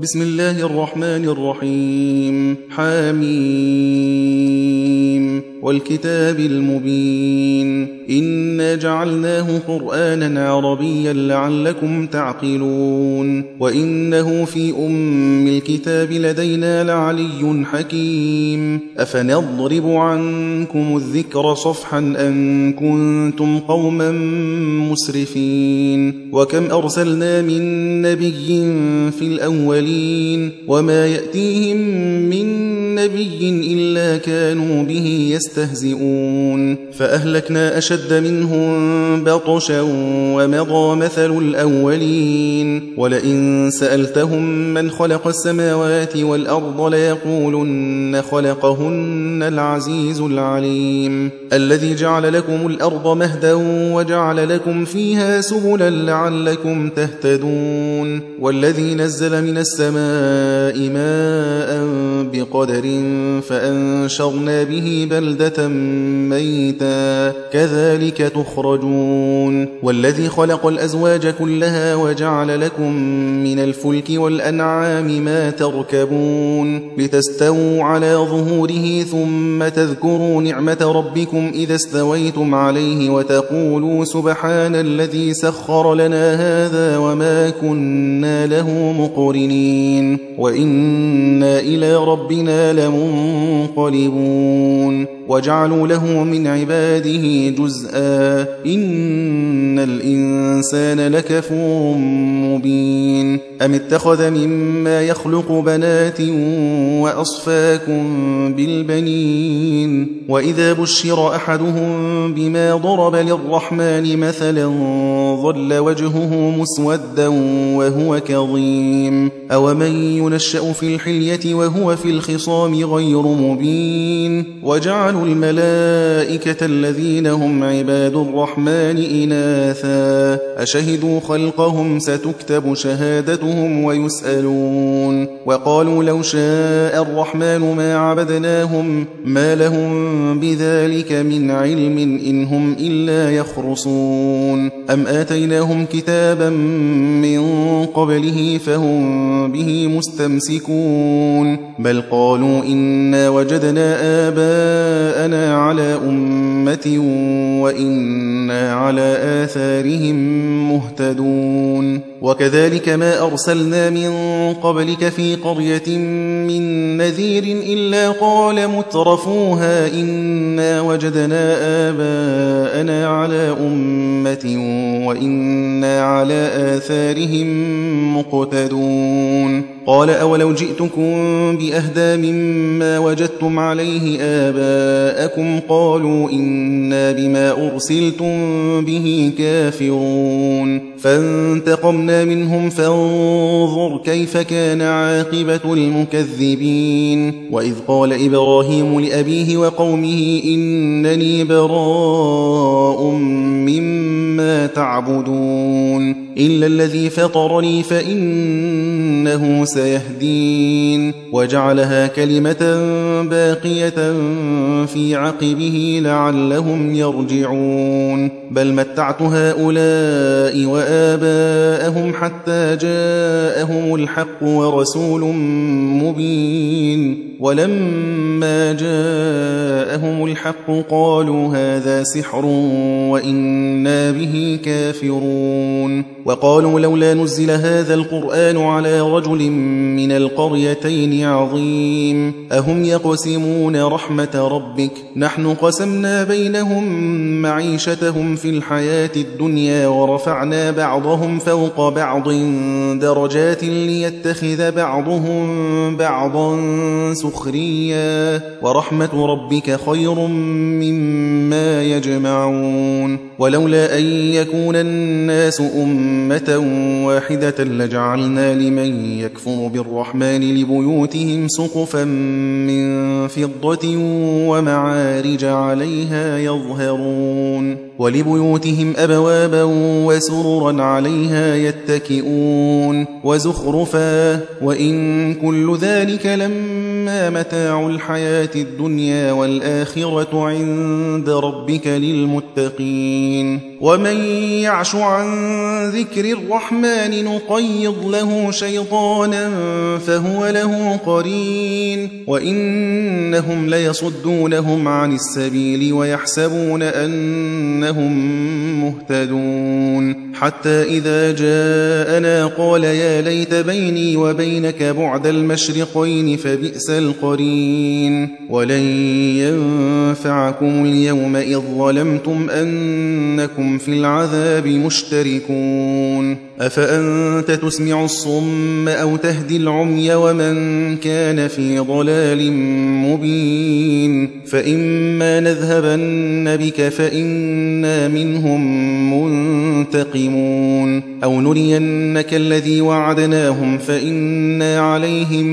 بسم الله الرحمن الرحيم. حميم والكتاب المبين إنا جعلناه قرآنا عربيا لعلكم تعقلون وإنه في أم الكتاب لدينا لعلي حكيم أفنضرب عنكم الذكر صفحا أن كنتم قوما مسرفين وكم أرسلنا من نبي في الأولين وما يأتيهم من نبي إلا كانوا به يستهزئون فأهلكنا أشد منهم بطشا ومضى مثل الأولين ولئن سألتهم من خلق السماوات والأرض ليقولن خلقهن العزيز العليم الذي جعل لكم الأرض مهدا وجعل لكم فيها سبلا لعلكم تهتدون والذي نزل من السماء ماء بقدر فأنشرنا به بلدة ميتا كذلك تخرجون والذي خلق الأزواج كلها وجعل لكم من الفلك والأنعام ما تركبون لتستووا على ظهوره ثم تذكروا نعمة ربكم إذا استويتم عليه وتقولوا سبحان الذي سخر لنا هذا وما كنا له مقرنين وإنا إلى ربنا لمنقلبون وجعلوا له من عباده جزءا إن الإنسان لكفور مبين أم اتخذ مما يخلق بنات وأصفاكم بالبنين وإذا بشر أحدهم بما ضرب للرحمن مثلا ظل وجهه مسودا وهو كظيم أومن ينشأ في الحلية وهو في الخصام غير مبين وجعلوا الملائكة الذين هم عباد الرحمن إناثا أشهدوا خلقهم ستكتب شهادتهم ويسألون وقالوا لو شاء الرحمن ما عبدناهم ما لهم بذلك من علم إن هم إلا يخرصون أم آتيناهم كتابا من قبله فهم به مستمسكون بل قالوا إنا وجدنا آباءنا على أمة وإنا على آثارهم مهتدون وكذلك ما أرسلنا من قبلك في قرية من نذير إلا قال مترفوها إنا وجدنا آباءنا على أمة وإنا على آثارهم مقتدون قال أولو جئتكم بأهدى مما وجدتم عليه آباءكم قالوا إنا بما أرسلتم به كافرون فانتقمنا منهم فانظر كيف كان عاقبة المكذبين وإذ قال إبراهيم لأبيه وقومه إنني براء مما تعبدون إلا الذي فطرني فإنه سيهدين وجعلها كلمة باقية في عقبه لعلهم يرجعون بل متعت هؤلاء وآباءهم حتى جاءهم الحق ورسول مبين ولما جاءهم الحق قالوا هذا سحر وإنا به كافرون وقالوا لولا نزل هذا القرآن على رجل من القريتين عظيم أهم يقسمون رحمة ربك نحن قسمنا بينهم معيشتهم في الحياة الدنيا ورفعنا بعضهم فوق بعض درجات ليتخذ بعضهم بعضا سخريا ورحمة ربك خير مما يجمعون ولولا أن يكون الناس أمة واحدة لجعلنا لمن يكفر بالرحمن لبيوتهم سقفا من فضة ومعارج عليها يظهرون ولبيوتهم أبوابا وسررا عليها يتكئون وزخرفا وإن كل ذلك لما متاع الحياة الدنيا والآخرة عند ربك للمتقين ومن يعش عن ذكر الرحمن نقيض له شيطانا فهو له قرين وإنهم ليصدونهم عن السبيل ويحسبون أنهم مهتدون حتى إذا جاءنا قال يا ليت بيني وبينك بعد المشرقين فبئس القرين ولن ينفعكم اليوم إذ ظلمتم أنكم في العذاب مشتركون أفأنت تسمع الصم أو تهدي العمي ومن كان في ضلال مبين فإما نذهبن بك فإنا منهم منتقمون أو نرينك الذي وعدناهم فإنا عليهم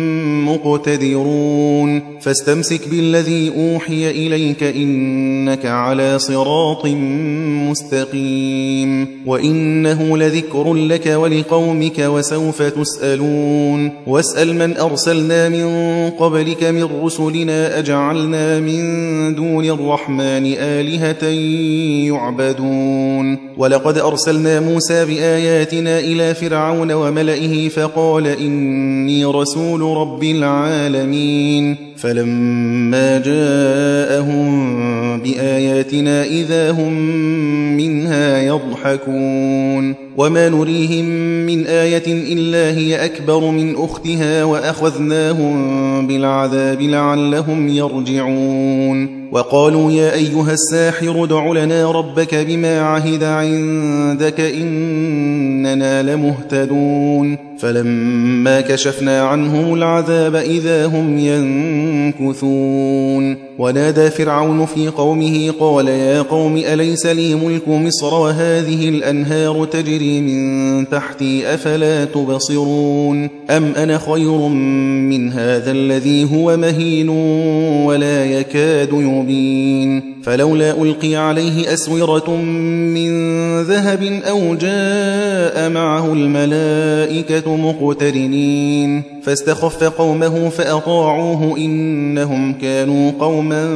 مقتدرون فاستمسك بالذي أوحي إليك إنك على صراط مستقيم وإنه لذكر لك ولقومك وسوف تسألون واسأل من أرسلنا من قبلك من رسلنا أجعلنا من دون الرحمن آلهة يعبدون ولقد أرسلنا موسى بآياتنا إلى فرعون وملئه فقال إني رسول رب العالمين فلما جاءهم بآياتنا إذا هم منها يضحكون وما نريهم من آية إلا هي أكبر من أختها وأخذناهم بالعذاب لعلهم يرجعون وقالوا يا أيها الساحر ادع لنا ربك بما عهد عندك إننا لمهتدون فلما كشفنا عنهم العذاب إذا هم ينكثون ونادى فرعون في قومه قال يا قوم أليس لي ملك مصر وهذه الأنهار تجري من تحتي أفلا تبصرون أم أنا خير من هذا الذي هو مهين ولا يكاد يبين فلولا ألقي عليه أسورة من ذهب أو جاء معه الملائكة مقترنين فاستخف قومه فأطاعوه إنهم كانوا قوما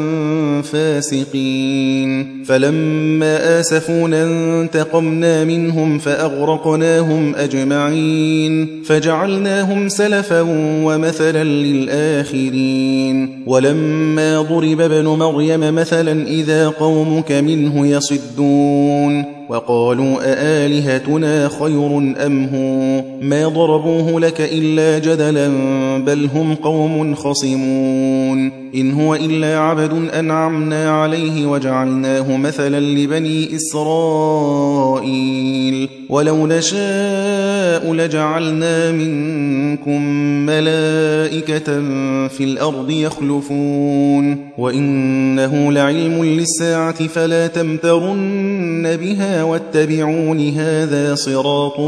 فاسقين فلما آسفونا انتقمنا منهم فأغرقناهم أجمعين فجعلناهم سلفا ومثلا للآخرين ولما ضرب ابن مريم مثلا إذا قومك منه يصدون وقالوا أآلهتنا خير أم هو ما ضربوه لك إلا جدلا بل هم قوم خصمون إن هو إلا عبد أنعمنا عليه وجعلناه مثلا لبني إسرائيل ولو نشاء لجعلنا منكم ملائكة في الأرض يخلفون وإنه لعلم للساعة فلا تمترن بها واتبعون هذا صراط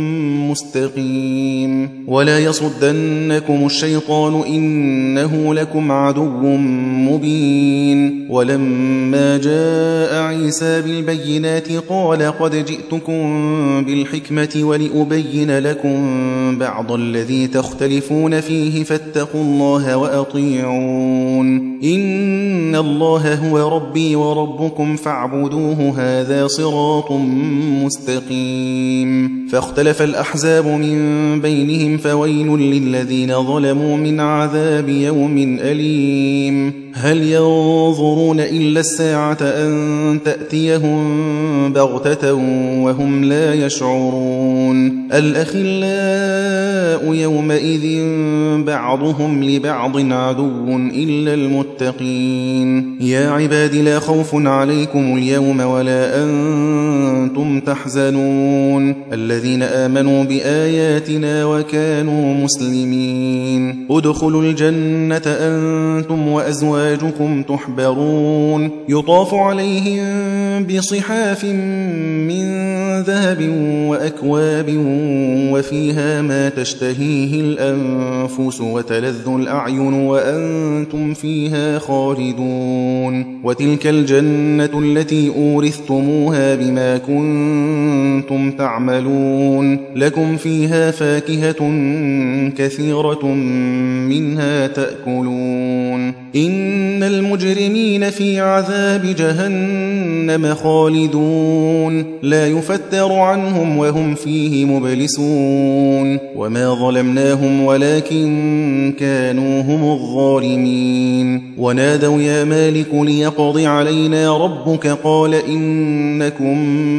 مستقيم ولا يصدنكم الشيطان إنه لكم عدو مبين ولما جاء عيسى بالبينات قال قد جئتكم بالحكمة ولأبين لكم بعض الذي تختلفون فيه فاتقوا الله وأطيعون إن الله هو ربي وربكم فاعبدوه هذا صراط مستقيم فاختلف الأحزاب من بينهم فويل للذين ظلموا من عذاب يوم أليم هل ينظرون إلا الساعة أن تأتيهم بغتة وهم لا يشعرون الأخلاء يومئذ بعضهم لبعض عدو إلا المتقين يا عباد لا خوف عليكم اليوم ولا أنتم وأنتم تحزنون الذين آمنوا بآياتنا وكانوا مسلمين ادخلوا الجنة أنتم وأزواجكم تحبرون يطاف عليهم بصحاف من ذهب وأكواب وفيها ما تشتهيه الأنفس وتلذ الأعين وأنتم فيها خالدون وتلك الجنة التي أورثتموها بما كنتم تعملون لكم فيها فاكهة كثيرة منها تأكلون إن المجرمين في عذاب جهنم خالدون لا يفتر عنهم وهم فيه مبلسون وما ظلمناهم ولكن كانوا هم الظالمين ونادوا يا مالك ليقض علينا ربك قال إنكم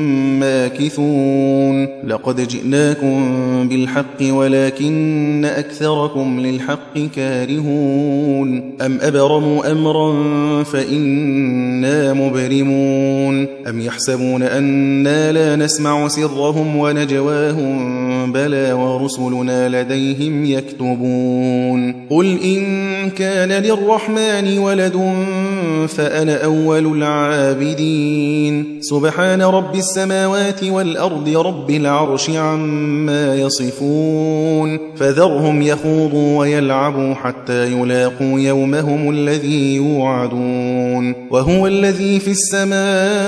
ماكثون لقد جئناكم بالحق ولكن أكثركم للحق كارهون أم أبرموا أمرا فإنا مبرمون أم يحسبون أنا لا نسمع سرهم ونجواهم بلى ورسلنا لديهم يكتبون قل إن كان للرحمن ولد فأنا أول العابدين سبحان رب السماوات والأرض رب العرش عما يصفون فذرهم يخوضوا ويلعبوا حتى يلاقوا يومهم الذي يوعدون وهو الذي في السماء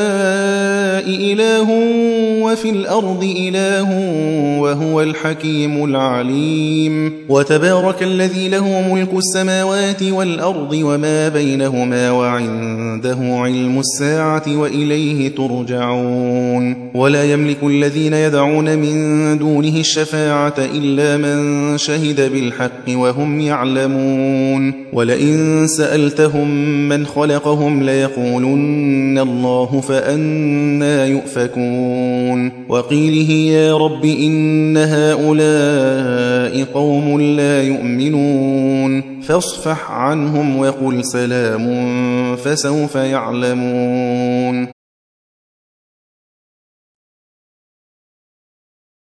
إله وفي الأرض إله وهو الحكيم العليم وتبارك الذي له ملك السماوات والأرض وما بينهما وعنده علم الساعة وإليه ترجعون ولا يملك الذين يدعون من دونه الشفاعة إلا من شهد بالحق وهم يعلمون ولئن سألتهم من خلقهم ليقولن الله فأنى يؤفكون وقيله يا رب إن هؤلاء قوم لا يؤمنون فاصفح عنهم وقل سلام فسوف يعلمون